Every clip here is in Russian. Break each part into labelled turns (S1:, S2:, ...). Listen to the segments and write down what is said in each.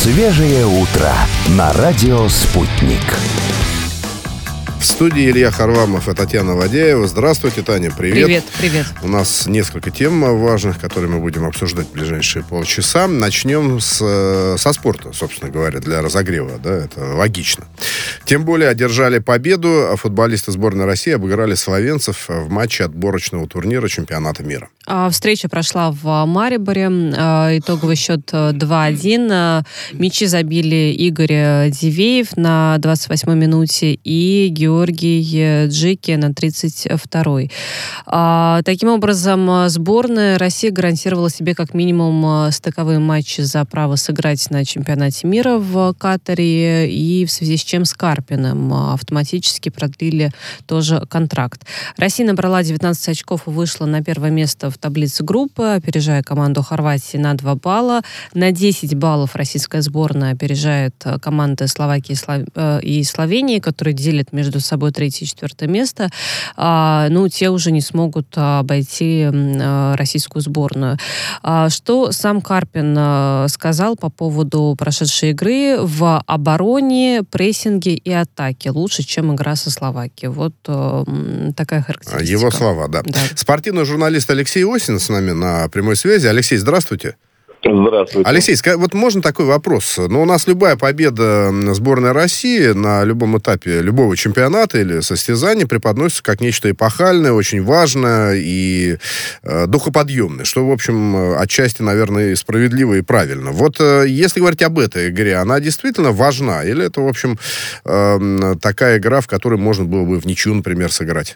S1: Свежее утро на радио «Спутник».
S2: В студии Илья Харламов и Татьяна Вадяева. Здравствуйте, Таня, привет.
S3: Привет.
S2: У нас несколько тем важных, которые мы будем обсуждать в ближайшие полчаса. Начнем со спорта, собственно говоря, для разогрева, да, это логично. Тем более одержали победу, а футболисты сборной России обыграли словенцев в матче отборочного турнира чемпионата мира.
S3: Встреча прошла в Мариборе. Итоговый счет 2-1. Мячи забили Игорь Дивеев на 28-й минуте и Георгий Джики на 32-й. Таким образом, сборная России гарантировала себе как минимум стыковые матчи за право сыграть на чемпионате мира в Катаре, и в связи с чем с Карпиным автоматически продлили тоже контракт. Россия набрала 19 очков и вышла на первое место в таблице группы, опережая команду Хорватии на 2 балла. На 10 баллов российская сборная опережает команды Словакии и Словении, которые делят между собой 3-е и 4-е место. Те уже не смогут обойти российскую сборную. Что сам Карпин сказал по поводу прошедшей игры? В обороне, прессинге и атаке лучше, чем игра со Словакией. Вот такая характеристика.
S2: Его слова, да. Спортивный журналист Алексей Осин с нами на прямой связи. Алексей, здравствуйте.
S4: Здравствуйте.
S2: Алексей, вот можно такой вопрос? У нас любая победа сборной России на любом этапе любого чемпионата или состязания преподносится как нечто эпохальное, очень важное и духоподъемное, что, в общем, отчасти, наверное, справедливо и правильно. Вот если говорить об этой игре, она действительно важна? Или это, в общем, такая игра, в которой можно было бы в ничью, например, сыграть?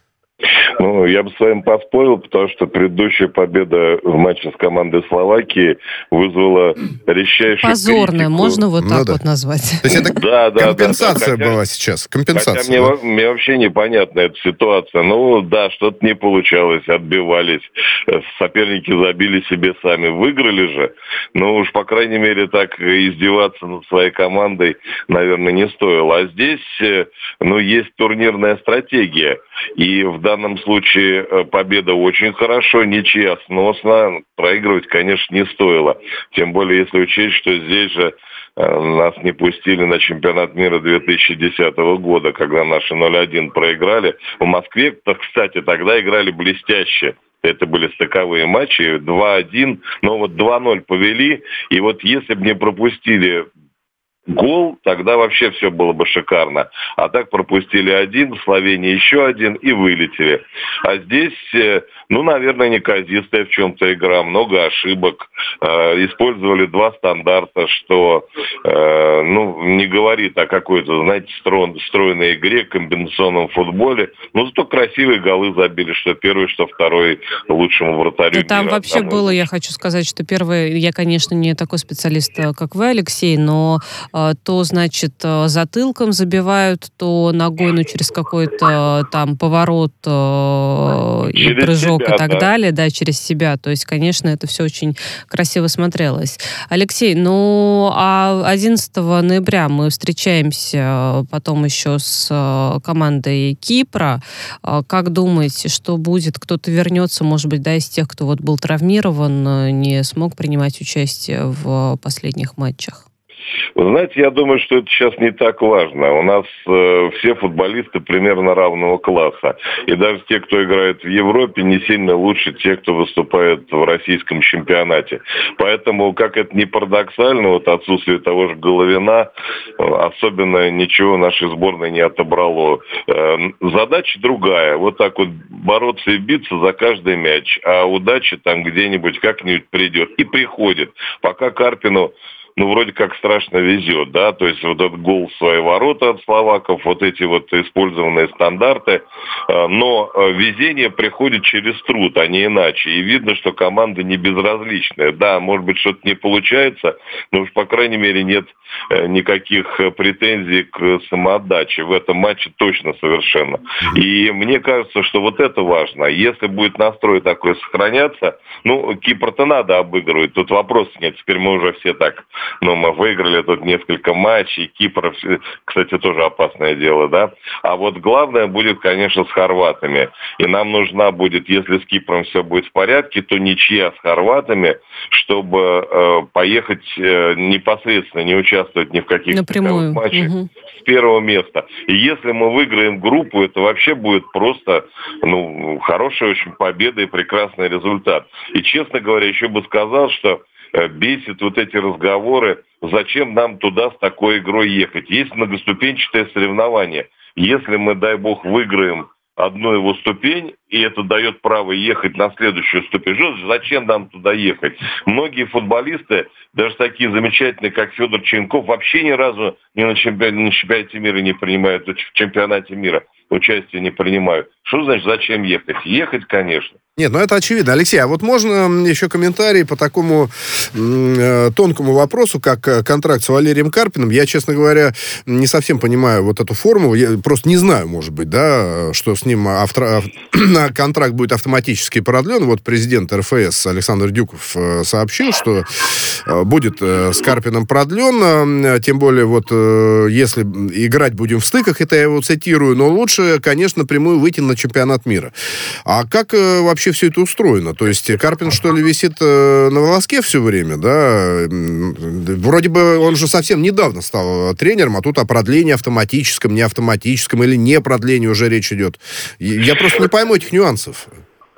S4: Я бы с вами поспорил, потому что предыдущая победа в матче с командой Словакии вызвала редчайшую
S3: позорная,
S4: критику.
S3: можно вот так вот назвать.
S2: То есть это компенсация была сейчас? Компенсация.
S4: Хотя мне вообще непонятна эта ситуация. Что-то не получалось, отбивались. Соперники забили себе сами. Выиграли же. Уж, по крайней мере, так издеваться над своей командой, наверное, не стоило. А здесь, есть турнирная стратегия. И в данном случае победа очень хорошо, ничья сносно. Проигрывать, конечно, не стоило. Тем более, если учесть, что здесь же нас не пустили на чемпионат мира 2010 года, когда наши 0-1 проиграли. В Москве, кстати, тогда играли блестяще. Это были стыковые матчи, 2-1, но 2-0 повели. И если бы не пропустили гол, тогда вообще все было бы шикарно. А так пропустили 1, в Словении еще 1 и вылетели. А здесь, наверное, неказистая в чем-то игра, много ошибок. Использовали 2 стандарта, что, не говорит о какой-то, стройной игре, комбинационном футболе. Зато красивые голы забили, что первый, что второй лучшему вратарю.
S3: Там вообще было, я хочу сказать, что первый, я, конечно, не такой специалист, как вы, Алексей, но то, значит, затылком забивают, то ногой, через какой-то там поворот и прыжок себя, и так далее, через себя. То есть, конечно, это все очень красиво смотрелось. Алексей, 11 ноября мы встречаемся потом еще с командой Кипра. Как думаете, что будет? Кто-то вернется, может быть, из тех, кто был травмирован, не смог принимать участие в последних матчах?
S4: Вы знаете, я думаю, что это сейчас не так важно. У нас все футболисты примерно равного класса. И даже те, кто играет в Европе, не сильно лучше тех, кто выступает в российском чемпионате. Поэтому, как это ни парадоксально, отсутствие того же Головина особенно ничего нашей сборной не отобрало. Задача другая. Так бороться и биться за каждый мяч. А удача там где-нибудь как-нибудь придет. И приходит. Пока Карпину вроде как страшно везет, да, то есть этот гол в свои ворота от словаков, эти использованные стандарты, но везение приходит через труд, а не иначе, и видно, что команда не безразличная, да, может быть, что-то не получается, но уж, по крайней мере, нет никаких претензий к самоотдаче, в этом матче точно совершенно, и мне кажется, что это важно, если будет настрой такой сохраняться, Кипр-то надо обыгрывать, тут вопросов нет, теперь мы уже все так Но мы выиграли тут несколько матчей. Кипр, кстати, тоже опасное дело, да. А вот главное будет, конечно, с хорватами. И нам нужна будет, если с Кипром все будет в порядке, то ничья с хорватами, чтобы поехать непосредственно, не участвовать ни в каких матчах с первого места. И если мы выиграем группу, это вообще будет просто, хорошая очень победа и прекрасный результат. И, честно говоря, еще бы сказал, что бесит вот эти разговоры, зачем нам туда с такой игрой ехать. Есть многоступенчатое соревнование. Если мы, дай бог, выиграем одну его ступень, и это дает право ехать на следующую ступень. Зачем нам туда ехать? Многие футболисты, даже такие замечательные, как Федор Ченков, вообще ни разу на чемпионате мира не принимают, в чемпионате мира участие не принимают. Что значит, зачем ехать? Ехать, конечно.
S2: Нет, это очевидно. Алексей, а вот можно еще комментарий по такому тонкому вопросу, как контракт с Валерием Карпиным? Я, честно говоря, не совсем понимаю вот эту формулу. Я просто не знаю, может быть, да, что с ним контракт будет автоматически продлен. Вот президент РФС Александр Дюков сообщил, что будет с Карпиным продлен. Тем более, вот если играть будем в стыках, это я его цитирую, но лучше, конечно, напрямую выйти на чемпионат мира. А как вообще все это устроено? То есть Карпин, что ли, висит на волоске все время, да? Вроде бы он же совсем недавно стал тренером, а тут о продлении автоматическом, не автоматическом или не продлении уже речь идет. Я просто не пойму этих нюансов.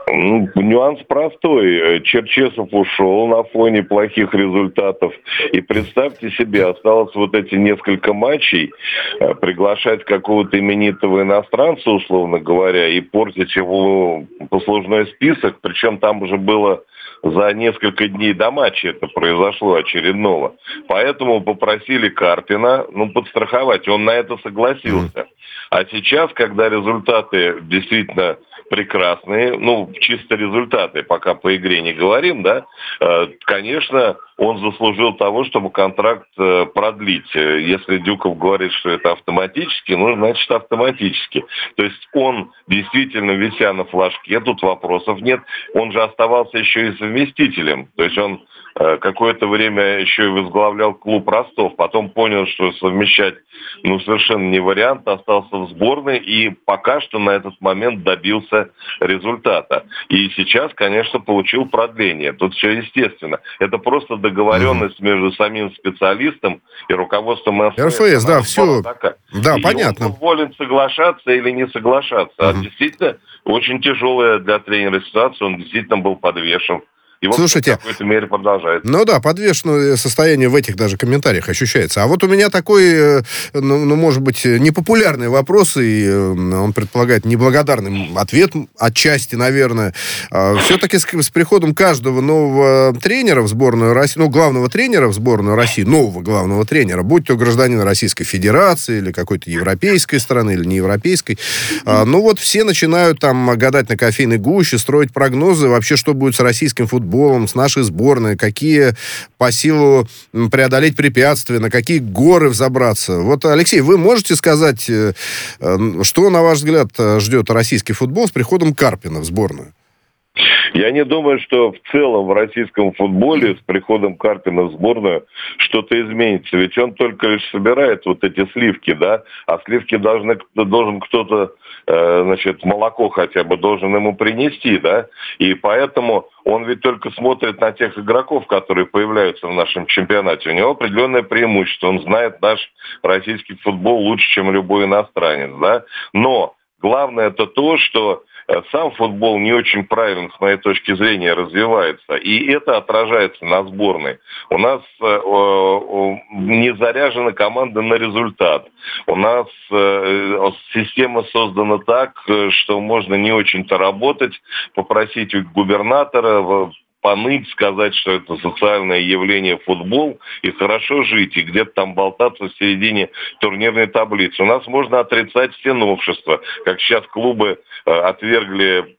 S4: Нюанс простой. Черчесов ушел на фоне плохих результатов. И представьте себе, осталось вот эти несколько матчей, приглашать какого-то именитого иностранца, условно говоря, и портить его послужной список. Причем там уже было за несколько дней до матча это произошло очередного. Поэтому попросили Карпина, подстраховать. Он на это согласился. А сейчас, когда результаты действительно прекрасные, чисто результаты, пока по игре не говорим, да, конечно, он заслужил того, чтобы контракт продлить. Если Дюков говорит, что это автоматически, значит автоматически. То есть он действительно, вися на флажке, тут вопросов нет. Он же оставался еще и совместителем. То есть он какое-то время еще и возглавлял клуб Ростов. Потом понял, что совмещать совершенно не вариант. Остался в сборной и пока что на этот момент добился результата. И сейчас, конечно, получил продление. Тут все естественно. Это просто договоренность между самим специалистом и руководством
S2: РФС, да, все. Да,
S4: и
S2: понятно.
S4: он волен соглашаться или не соглашаться. А действительно, очень тяжелая для тренера ситуация. Он действительно был подвешен. И вот
S2: слушайте,
S4: в какой-то мере продолжается.
S2: Подвешенное состояние в этих даже комментариях ощущается. А вот у меня такой, может быть, непопулярный вопрос, и он предполагает неблагодарный ответ, отчасти, наверное. Все-таки с приходом каждого нового тренера в сборную России, главного тренера в сборную России, нового главного тренера, будь то гражданин Российской Федерации или какой-то европейской страны, или неевропейской, все начинают там гадать на кофейной гуще, строить прогнозы вообще, что будет с российским футболом, с нашей сборной, какие по силу преодолеть препятствия, на какие горы взобраться. Вот, Алексей, вы можете сказать, что, на ваш взгляд, ждет российский футбол с приходом Карпина в сборную?
S4: Я не думаю, что в целом в российском футболе с приходом Карпина в сборную что-то изменится. Ведь он только лишь собирает вот эти сливки, да, а сливки должен кто-то, молоко хотя бы должен ему принести, да, и поэтому он ведь только смотрит на тех игроков, которые появляются в нашем чемпионате. У него определенное преимущество, он знает наш российский футбол лучше, чем любой иностранец, да, но главное это то, что сам футбол не очень правильно, с моей точки зрения, развивается. И это отражается на сборной. У нас не заряжена команда на результат. У нас система создана так, что можно не очень-то работать, попросить у губернатора поныть, сказать, что это социальное явление футбол, и хорошо жить, и где-то там болтаться в середине турнирной таблицы. У нас можно отрицать все новшества, как сейчас клубы отвергли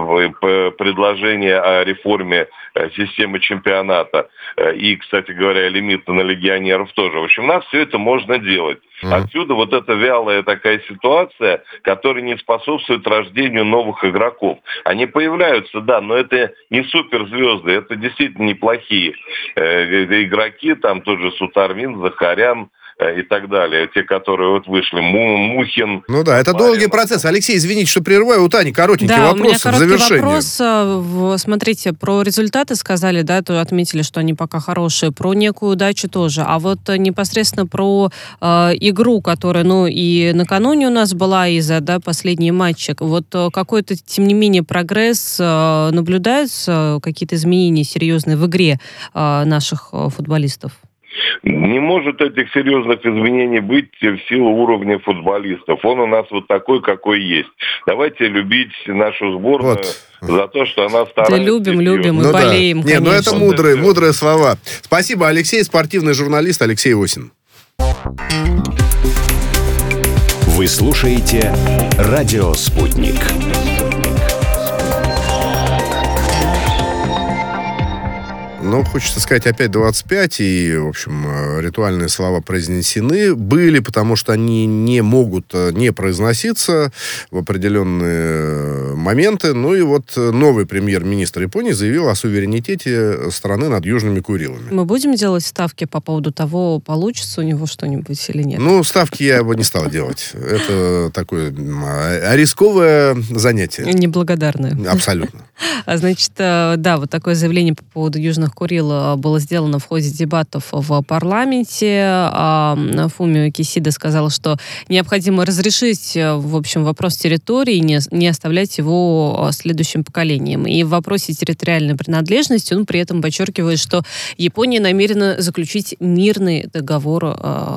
S4: предложение о реформе системы чемпионата и, кстати говоря, лимита на легионеров тоже. В общем, у нас все это можно делать. Отсюда вот эта вялая такая ситуация, которая не способствует рождению новых игроков. Они появляются, да, но это не суперзвезды, это действительно неплохие игроки, там тот же Сутармин, Захарян и так далее, те, которые вот вышли, Мухин.
S2: Ну да, это долгий процесс. Алексей, извините, что прерываю, у Тани коротенький вопрос в завершение.
S3: Вопрос. Смотрите, про результаты сказали, да, то отметили, что они пока хорошие, про некую удачу тоже, а вот непосредственно про игру, которая, и накануне у нас была из-за, последний матчик, вот какой-то, тем не менее, прогресс, наблюдаются какие-то изменения серьезные в игре наших футболистов?
S4: Не может этих серьезных изменений быть в силу уровня футболистов. Он у нас вот такой, какой есть. Давайте любить нашу сборную за то, что она старается.
S3: Да любим и болеем, конечно.
S2: Это мудрые слова. Спасибо, Алексей, спортивный журналист Алексей Осин.
S1: Вы слушаете «Радио Спутник».
S2: Хочется сказать, опять 25, и, в общем, ритуальные слова произнесены были, потому что они не могут не произноситься в определенные моменты. И вот новый премьер-министр Японии заявил о суверенитете страны над Южными Курилами.
S3: Мы будем делать ставки по поводу того, получится у него что-нибудь или нет?
S2: Ставки я бы не стал делать. Это такое рисковое занятие.
S3: Неблагодарное.
S2: Абсолютно.
S3: Значит, вот такое заявление по поводу Южных Курил было сделано в ходе дебатов в парламенте. Фумио Кисида сказал, что необходимо разрешить, в общем, вопрос территории и не оставлять его следующим поколениям. И в вопросе территориальной принадлежности он при этом подчеркивает, что Япония намерена заключить мирный договор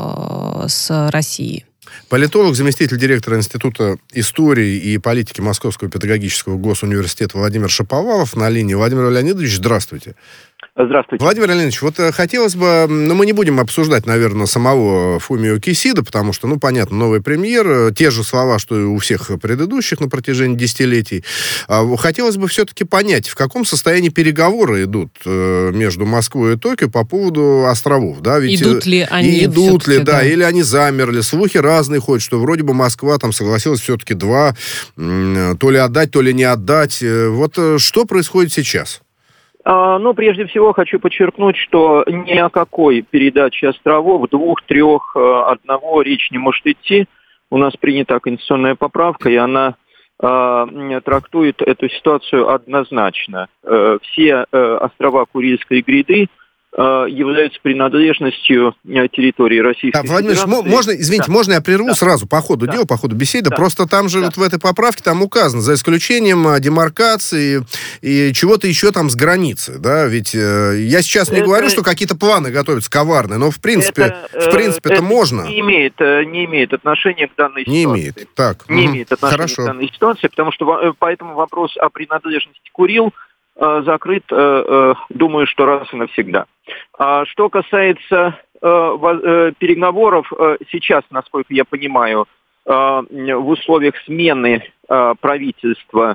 S3: с Россией.
S2: Политолог, заместитель директора Института истории и политики Московского педагогического госуниверситета Владимир Шаповалов на линии. Владимир Леонидович, здравствуйте.
S5: Здравствуйте.
S2: Владимир Леонидович, вот хотелось бы, мы не будем обсуждать, наверное, самого Фумио Кисида, потому что, понятно, новый премьер, те же слова, что и у всех предыдущих на протяжении десятилетий. Хотелось бы все-таки понять, в каком состоянии переговоры идут между Москвой и Токио по поводу островов, да? Ведь
S3: идут ли они?
S2: Или они замерли. Слухи разные ходят, что вроде бы Москва там согласилась все-таки два, то ли отдать, то ли не отдать. Вот что происходит сейчас?
S5: Прежде всего хочу подчеркнуть, что ни о какой передаче островов, 2, 3, 1 речь не может идти. У нас принята конституционная поправка, и она трактует эту ситуацию однозначно. Все острова Курильской гряды являются принадлежностью территории Российской
S2: Владимир,
S5: Федерации.
S2: Можно я прерву сразу по ходу дела, по ходу беседы? Просто там же вот в этой поправке там указано, за исключением демаркации и чего-то еще там с границы, да? Ведь я сейчас не говорю, что какие-то планы готовятся коварные, но в принципе это можно.
S5: Не имеет отношения к данной ситуации.
S2: Не имеет. Так.
S5: Не имеет отношения к данной ситуации, потому что поэтому вопрос о принадлежности Курил закрыт, думаю, что раз и навсегда. Что касается переговоров, сейчас, насколько я понимаю, в условиях смены правительства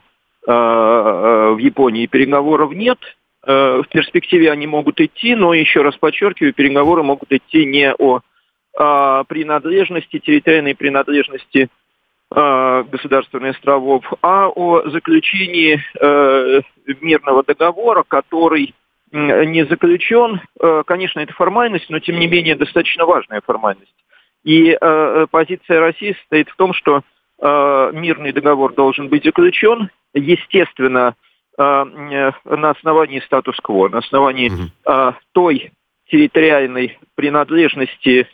S5: в Японии переговоров нет. В перспективе они могут идти, но, еще раз подчеркиваю, переговоры могут идти не о принадлежности, территориальной принадлежности государственных островов, а о заключении мирного договора, который не заключен. Конечно, это формальность, но тем не менее достаточно важная формальность. И позиция России состоит в том, что мирный договор должен быть заключен, естественно, на основании статус-кво, на основании той территориальной принадлежности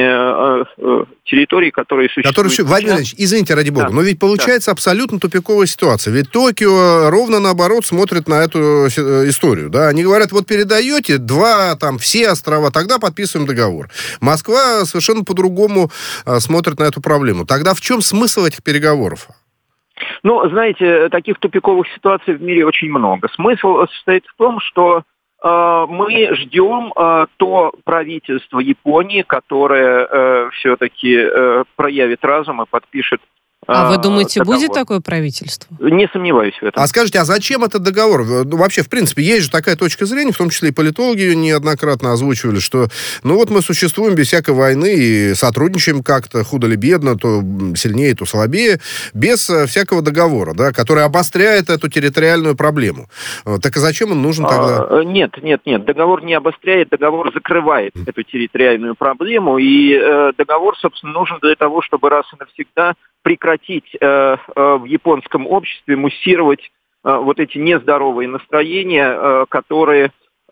S5: территории, которые существуют.
S2: Владимир Ильич, извините, ради бога, но ведь получается абсолютно тупиковая ситуация. Ведь Токио ровно наоборот смотрит на эту историю. Да? Они говорят, вот передаете все острова, тогда подписываем договор. Москва совершенно по-другому смотрит на эту проблему. Тогда в чем смысл этих переговоров?
S5: Знаете, таких тупиковых ситуаций в мире очень много. Смысл состоит в том, что мы ждем то правительство Японии, которое все-таки проявит разум и подпишет
S3: А вы думаете,
S5: договор.
S3: будет такое правительство?
S5: Не сомневаюсь в этом.
S2: А скажите, а зачем этот договор? Ну, вообще, в принципе, есть же такая точка зрения, в том числе и политологи ее неоднократно озвучивали, что, ну вот мы существуем без всякой войны и сотрудничаем как-то, худо ли бедно, то сильнее, то слабее, без всякого договора, да, который обостряет эту территориальную проблему. Так и зачем он нужен тогда?
S5: Нет. Договор не обостряет, договор закрывает эту территориальную проблему, и договор, собственно, нужен для того, чтобы раз и навсегда прекратить в японском обществе муссировать вот эти нездоровые настроения, которые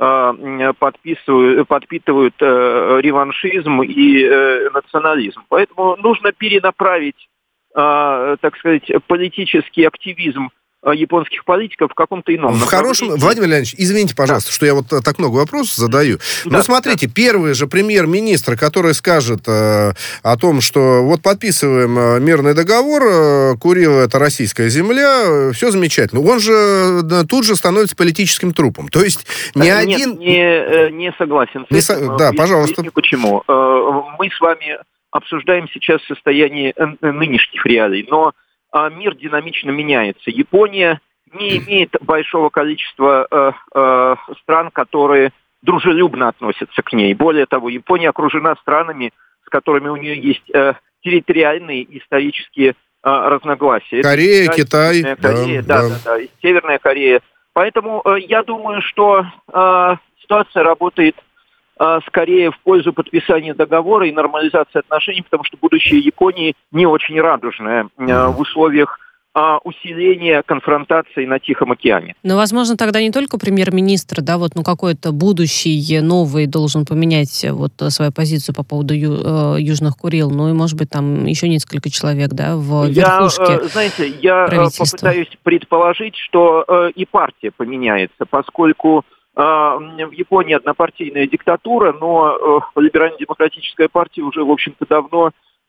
S5: подпитывают реваншизм и национализм. Поэтому нужно перенаправить, так сказать, политический активизм японских политиков в каком-то ином
S2: В хорошем... Владимир Леонидович, извините, пожалуйста, что я вот так много вопросов задаю. Но смотрите, первый же премьер-министр, который скажет о том, что вот подписываем мирный договор, Курил — это российская земля, все замечательно. Он же тут же становится политическим трупом. То есть ни один...
S5: Не согласен с этим.
S2: Да, пожалуйста.
S5: Объясню, почему. Мы с вами обсуждаем сейчас состояние нынешних реалий, но мир динамично меняется. Япония не имеет большого количества стран, которые дружелюбно относятся к ней. Более того, Япония окружена странами, с которыми у нее есть территориальные исторические разногласия.
S2: Корея, Китай.
S5: Северная Корея. Поэтому я думаю, что ситуация работает скорее в пользу подписания договора и нормализации отношений, потому что будущее Японии не очень радужное в условиях усиления конфронтации на Тихом океане.
S3: Но, возможно, тогда не только премьер-министр, да, вот, какой-то будущий новый должен поменять вот свою позицию по поводу Южных Курил, но и, может быть, там еще несколько человек, да, в верхушке
S5: я попытаюсь предположить, что и партия поменяется, поскольку в Японии однопартийная диктатура, но либерально-демократическая партия уже, в общем-то, давно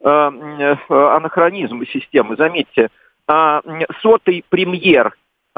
S5: анахронизм системы. Заметьте, 100-й премьер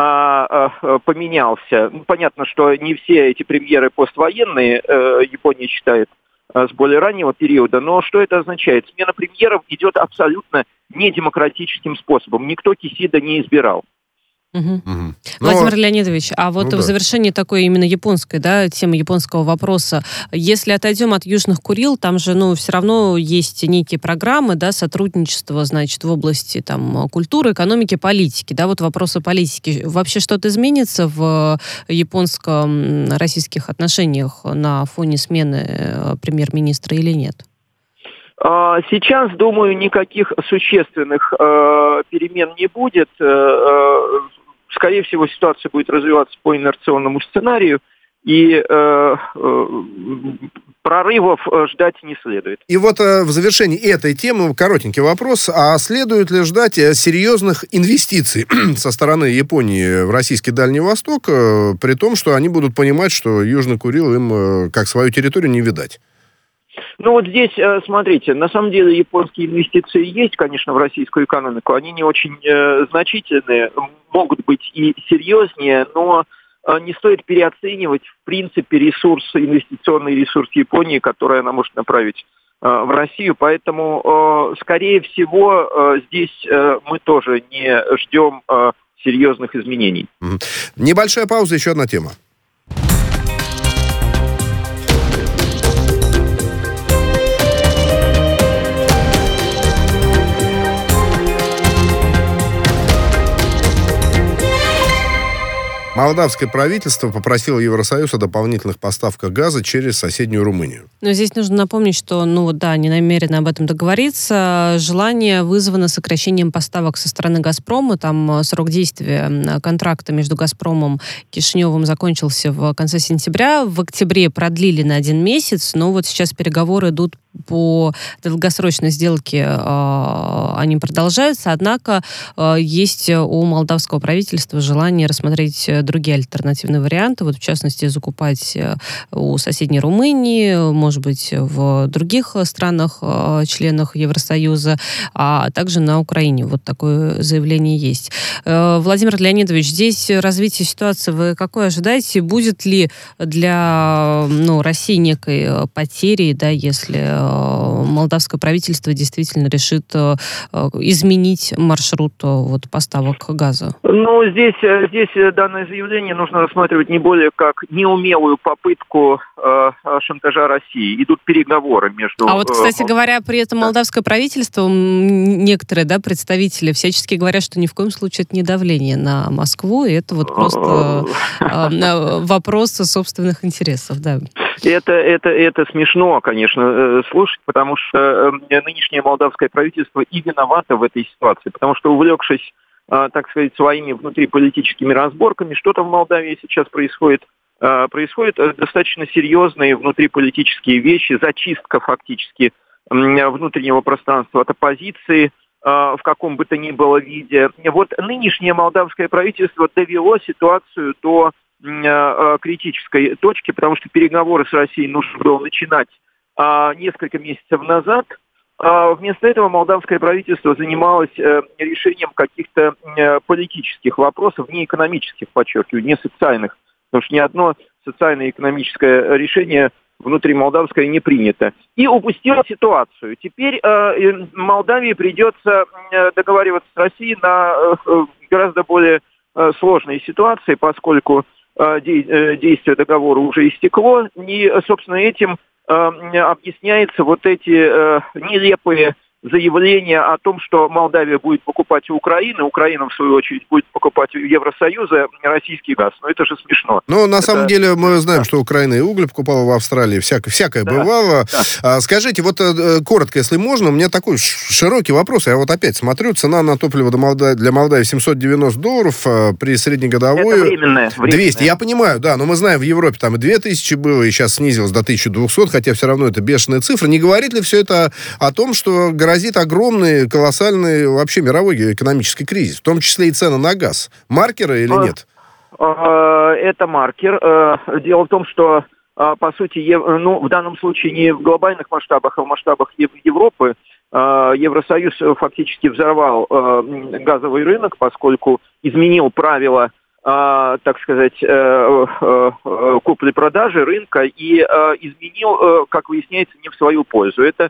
S5: поменялся. Понятно, что не все эти премьеры поствоенные, Япония считает, с более раннего периода, но что это означает? Смена премьеров идет абсолютно недемократическим способом. Никто Кисида не избирал.
S3: Владимир Леонидович, а вот в завершении такой именно японской, да, темы японского вопроса, если отойдем от Южных Курил, там же, все равно есть некие программы, да, сотрудничества, значит, в области там культуры, экономики, политики, да, вот вопросы политики. Вообще что-то изменится в японско-российских отношениях на фоне смены премьер-министра или нет?
S5: Сейчас, думаю, никаких существенных перемен не будет. Скорее всего, ситуация будет развиваться по инерционному сценарию, и прорывов ждать не следует.
S2: И вот в завершении этой темы коротенький вопрос. А следует ли ждать серьезных инвестиций со стороны Японии в российский Дальний Восток, при том, что они будут понимать, что Южный Курил им как свою территорию не видать?
S5: Ну вот здесь, смотрите, на самом деле японские инвестиции есть, конечно, в российскую экономику. Они не очень значительные, могут быть и серьезнее, но не стоит переоценивать, в принципе, инвестиционный ресурс Японии, который она может направить в Россию. Поэтому, скорее всего, здесь мы тоже не ждем серьезных изменений.
S2: Небольшая пауза, еще одна тема. Молдавское правительство попросило Евросоюз о дополнительных поставках газа через соседнюю Румынию.
S3: Но здесь нужно напомнить, что, они намерены об этом договориться. Желание вызвано сокращением поставок со стороны «Газпрома». Там срок действия контракта между «Газпромом» и Кишиневым закончился в конце сентября. В октябре продлили на 1 месяц, но вот сейчас переговоры идут по долгосрочной сделке, они продолжаются, однако есть у молдавского правительства желание рассмотреть другие альтернативные варианты, вот в частности закупать у соседней Румынии, может быть, в других странах, членах Евросоюза, а также на Украине. Вот такое заявление есть. Владимир Леонидович, здесь развитие ситуации вы какое ожидаете? Будет ли для России некой потерей, да, если молдавское правительство действительно решит изменить маршрут поставок газа?
S5: Ну, здесь данное заявление нужно рассматривать не более как неумелую попытку шантажа России. Идут переговоры между...
S3: Кстати говоря, при этом молдавское правительство, некоторые представители всячески говорят, что ни в коем случае это не давление на Москву, и это просто вопрос собственных интересов, да.
S5: Это смешно, конечно, слушать, потому что нынешнее молдавское правительство и виновато в этой ситуации, потому что, увлекшись, так сказать, своими внутриполитическими разборками, что-то в Молдавии сейчас происходит достаточно серьезные внутриполитические вещи, зачистка фактически внутреннего пространства от оппозиции в каком бы то ни было виде. Вот нынешнее молдавское правительство довело ситуацию до критической точки, потому что переговоры с Россией нужно было начинать несколько месяцев назад. Вместо этого молдавское правительство занималось решением каких-то политических вопросов, не экономических, подчеркиваю, не социальных, потому что ни одно социально-экономическое решение внутри молдавское не принято. И упустила ситуацию. Теперь Молдавии придется договариваться с Россией на гораздо более сложной ситуации, поскольку действие договора уже истекло, и, собственно, этим объясняются вот эти нелепые заявления о том, что Молдавия будет покупать у Украины, Украина, в свою очередь, будет покупать у Евросоюза российский газ. Но это же смешно.
S2: Ну, на самом деле, мы знаем, что Украина и уголь покупала в Австралии, всякое бывало. Да. Скажите, коротко, если можно, у меня такой широкий вопрос. Я опять смотрю, цена на топливо для Молдавии $790, при среднегодовой...
S5: Это временное.
S2: 200, я понимаю, да, но мы знаем, в Европе там и 2000 было, и сейчас снизилось до 1200, хотя все равно это бешеные цифры. Не говорит ли все это о том, что грозит огромный, колоссальный вообще мировой экономический кризис, в том числе и цены на газ? Маркеры или нет?
S5: Это маркер. Дело в том, что, по сути, в данном случае не в глобальных масштабах, а в масштабах Европы, Евросоюз фактически взорвал газовый рынок, поскольку изменил правила, так сказать, купли-продажи рынка и изменил, как выясняется, не в свою пользу. Это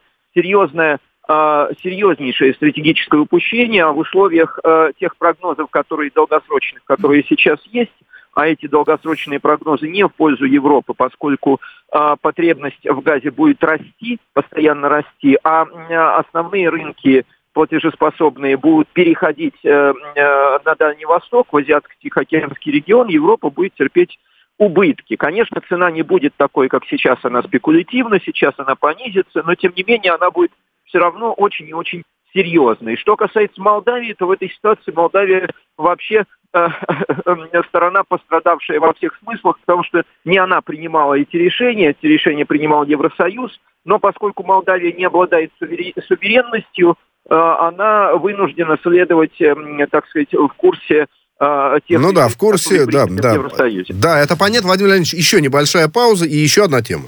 S5: серьезнейшее стратегическое упущение в условиях тех прогнозов, долгосрочных, которые сейчас есть, а эти долгосрочные прогнозы не в пользу Европы, поскольку потребность в газе будет расти, постоянно расти, а основные рынки платежеспособные будут переходить на Дальний Восток, в Азиатско-Тихоокеанский регион, Европа будет терпеть убытки. Конечно, цена не будет такой, как сейчас, она спекулятивна, сейчас она понизится, но тем не менее она будет все равно очень и очень серьезной. Что касается Молдавии, то в этой ситуации Молдавия вообще сторона, пострадавшая во всех смыслах, потому что не она принимала эти решения принимал Евросоюз, но поскольку Молдавия не обладает суверенностью, она вынуждена следовать, так сказать, в курсе тех...
S2: Ну да, в курсе, да. Да, это понятно. Владимир Леонидович, еще небольшая пауза и еще одна тема.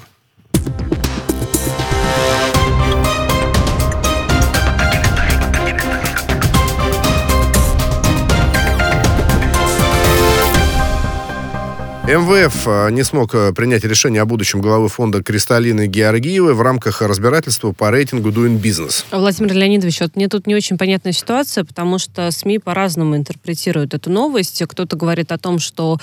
S2: МВФ не смог принять решение о будущем главы фонда Кристалины Георгиевой в рамках разбирательства по рейтингу Doing Business.
S3: Владимир Леонидович, мне тут не очень понятная ситуация, потому что СМИ по-разному интерпретируют эту новость. Кто-то говорит о том, что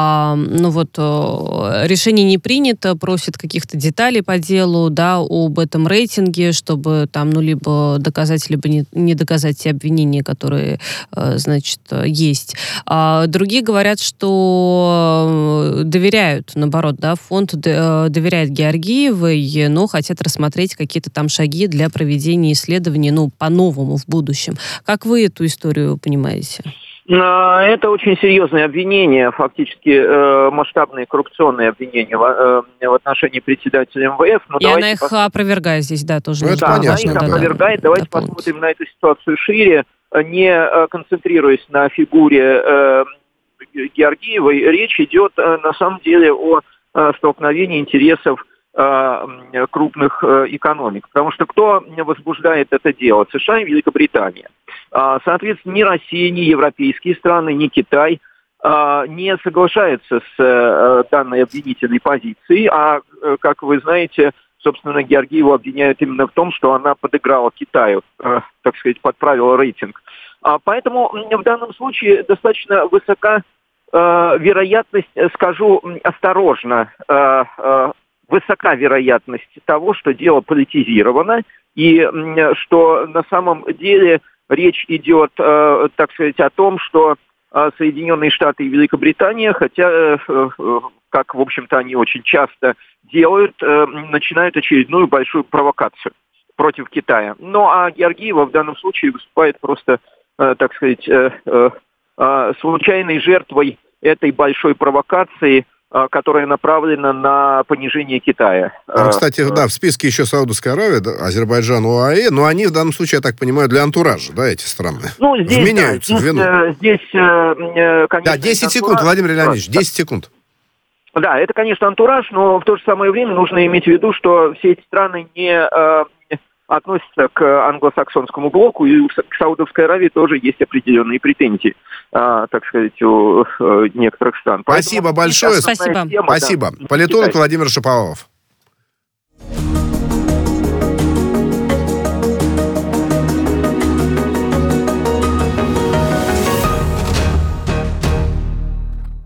S3: решение не принято, просит каких-то деталей по делу, об этом рейтинге, чтобы там, либо доказать, либо не доказать те обвинения, которые, есть. Другие говорят, что доверяют, наоборот, фонд доверяет Георгиевой, но хотят рассмотреть какие-то там шаги для проведения исследований, по-новому в будущем. Как вы эту историю понимаете?
S5: Это очень серьезные обвинения, фактически масштабные коррупционные обвинения в отношении председателя МВФ.
S3: И она их опровергает здесь, тоже.
S2: Это понятно.
S5: Она их опровергает. Давайте посмотрим на эту ситуацию шире, не концентрируясь на фигуре Георгиевой. Речь идет на самом деле о столкновении интересов крупных экономик. Потому что кто возбуждает это дело? США и Великобритания. Соответственно, ни Россия, ни европейские страны, ни Китай не соглашаются с данной обвинительной позицией. А, как вы знаете, собственно, Георгиеву обвиняют именно в том, что она подыграла Китаю, так сказать, подправила рейтинг. Поэтому в данном случае достаточно высока вероятность, скажу осторожно, высока вероятность того, что дело политизировано, и что на самом деле речь идет, так сказать, о том, что Соединенные Штаты и Великобритания, хотя, как, в общем-то, они очень часто делают, начинают очередную большую провокацию против Китая. Ну, а Георгиева в данном случае выступает просто, так сказать, случайной жертвой этой большой провокации, которая направлена на понижение Китая.
S2: Кстати, да, в списке еще Саудовская Аравия, да, Азербайджан, ОАЭ, но они в данном случае, я так понимаю, для антуража, да, эти страны?
S5: Ну, здесь,
S2: вменяются в вину.
S5: Здесь, конечно...
S2: Да, 10 секунд, Владимир Леонидович, 10 секунд.
S5: Да, это, конечно, антураж, но в то же самое время нужно иметь в виду, что все эти страны не относятся к англосаксонскому блоку, и к Саудовской Аравии тоже есть определенные претензии, так сказать, у некоторых стран.
S2: Спасибо большое.
S3: Спасибо.
S2: Спасибо. Политолог Владимир Шаповалов.